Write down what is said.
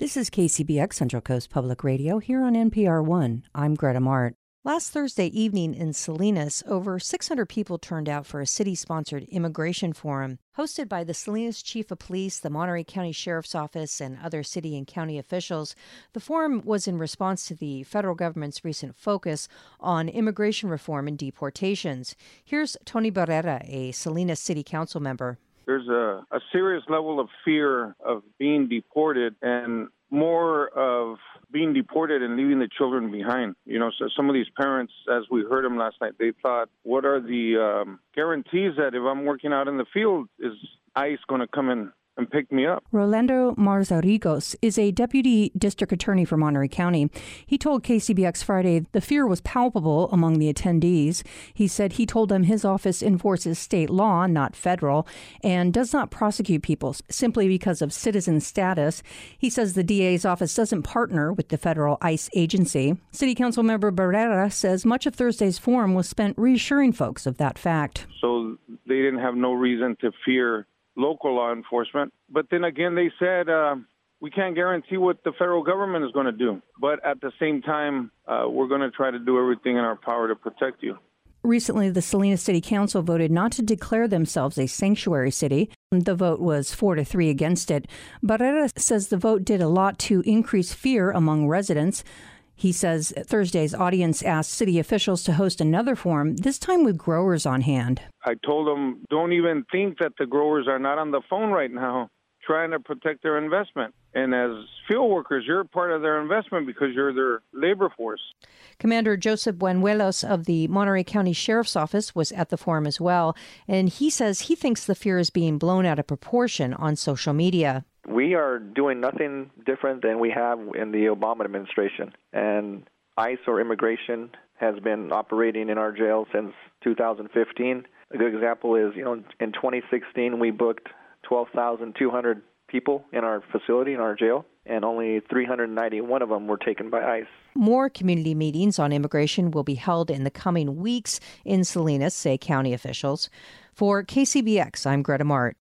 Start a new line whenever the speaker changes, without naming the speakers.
This is KCBX Central Coast Public Radio here on NPR One. I'm Greta Mart. Last Thursday evening in Salinas, over 600 people turned out for a city-sponsored immigration forum. Hosted by the Salinas Chief of Police, the Monterey County Sheriff's Office, and other city and county officials, the forum was in response to the federal government's recent focus on immigration reform and deportations. Here's Tony Barrera, a Salinas City Council member.
There's a serious level of fear of being deported and more of being deported and leaving the children behind. So some of these parents, as we heard them last night, they thought, what are the guarantees that if I'm working out in the field, is ICE going to come in and pick me up?
Rolando Marzarigos is a deputy district attorney for Monterey County. He told KCBX Friday the fear was palpable among the attendees. He said he told them his office enforces state law, not federal, and does not prosecute people simply because of citizen status. He says the DA's office doesn't partner with the federal ICE agency. City Council member Barrera says much of Thursday's forum was spent reassuring folks of that fact.
So they didn't have no reason to fear local law enforcement. But then again, they said we can't guarantee what the federal government is going to do. But at the same time, we're going to try to do everything in our power to protect you.
Recently, the Salinas City Council voted not to declare themselves a sanctuary city. The vote was 4-3 against it. Barrera says the vote did a lot to increase fear among residents. He says Thursday's audience asked city officials to host another forum, this time with growers on hand.
I told them, don't even think that the growers are not on the phone right now trying to protect their investment. And as field workers, you're part of their investment because you're their labor force.
Commander Joseph Buenuelos of the Monterey County Sheriff's Office was at the forum as well. And he says he thinks the fear is being blown out of proportion on social media.
We are doing nothing different than we have in the Obama administration. And ICE or immigration has been operating in our jail since 2015. A good example is, in 2016, we booked 12,200 people in our facility, in our jail, and only 391 of them were taken by ICE.
More community meetings on immigration will be held in the coming weeks in Salinas, say county officials. For KCBX, I'm Greta Mart.